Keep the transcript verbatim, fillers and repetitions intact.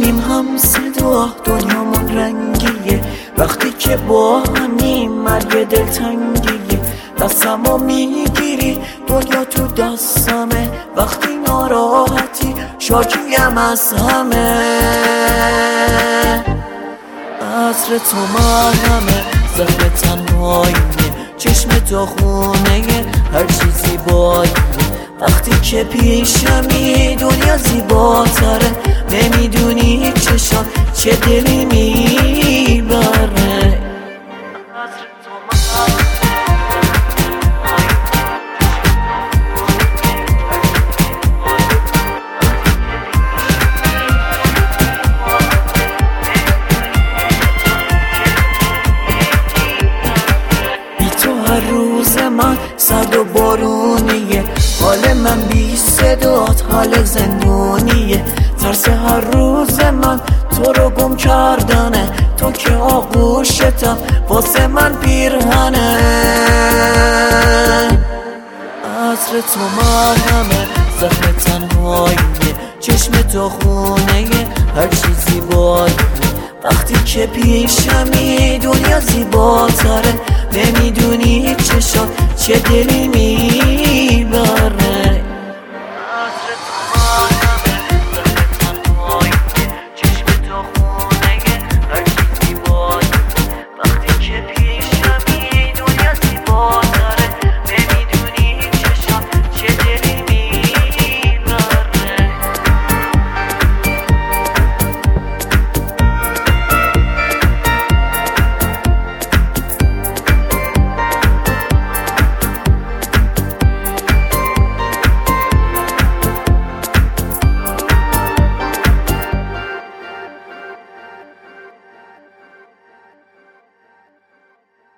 میشنیم هم صدا، دنیامون رنگیه وقتی که با همیم، مرگ دلتنگیه. دستمو میگیری دنیا تو دستمه، وقتی ناراحتی شاکیم از همه. عطر تو مرهمه، زهر تنهاییه، چشم تو خونه هر چیزی باییه. وقتی که پیشمی دنیا زیباتره، نمیدونی چشم چه دلی میبره. بی تو هر روز من سرد و بارونیه، حال من بی صدات حال زندونیه. ترس هر روز من تو رو گم کردنه، تو که آغوشتم واسه من پیرهنه. عطر تو مرهمه، زخم تنهاییه، چشم تو خونه هر چیزی باییه. وقتی که پیشمی دنیا زیباتره، نمیدونی چشم چه دلی می